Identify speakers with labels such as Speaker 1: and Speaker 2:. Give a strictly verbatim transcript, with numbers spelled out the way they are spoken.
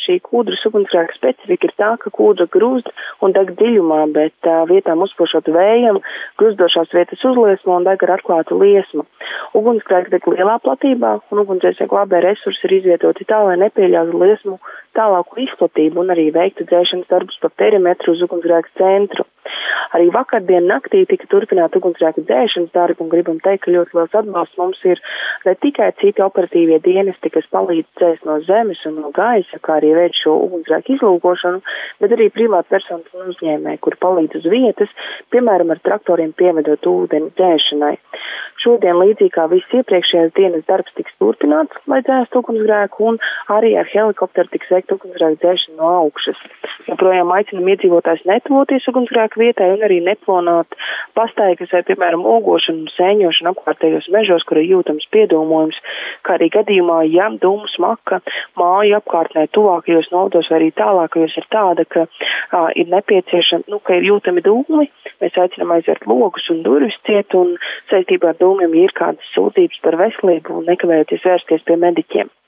Speaker 1: šī kūdras ugunsgrēka specifika ir tā, ka kūdra grūst un deg dziļumā, bet uh, vietām uzpošot vējam, grūzdošās vietas uzliesmo un deg ar atklātu liesmu. Ugunsgrēks deg lielā platībā, un ugunsdzēsēju glābēju resursi ir izvietoti tā, lai nepieļautu liesmu tālāku izplatību un arī veiktu dzēšanas darbus pa perimetru uz ugunsgrēka centru. Arī vakardien naktī tika turpināta ugunsgrēka dzēšanas darbi, un gribam teikt, ka ļoti liels atbalsts mums ir ne tikai citi operatīvie dienesti, kas palīdz dzēst no zemes un no gaisa, kā arī veic šo ugunsgrēku izlūkošanu, bet arī privāti personas un uzņēmēji, kuri palīdz uz vietas, piemēram, ar traktoriem pievedot ūdeni dzēšanai. Šodien, līdzīgi kā viss iepriekšējās dienas darbs, tiks turpināts, lai dzēstu ugunsgrēku, un arī ar helikopteru tiks veikt ugunsgrēku dzēšanu no augšas. Joprojām aicinam iedzīvotājs netuvoties ugunsgrēku vietai un arī neplānot pastaigas vai, piemēram, ogošanu un sēņošanu apkārtējos mežos, kur ir jūtams piedūmojums, kā arī gadījumā, ja dūmu smaka māju apkārtnē tuvākajos novados vai arī tālākajos ir tāda, ka ā, ir nepieciešama, nu, ka ir jūtami dūmi, mēs aicinām aizvērt logus un durvis ciet, un saistībā ar dūmiem, ja ir kādas sūdzības par veselību, nekavējoties vērsties pie mediķiem.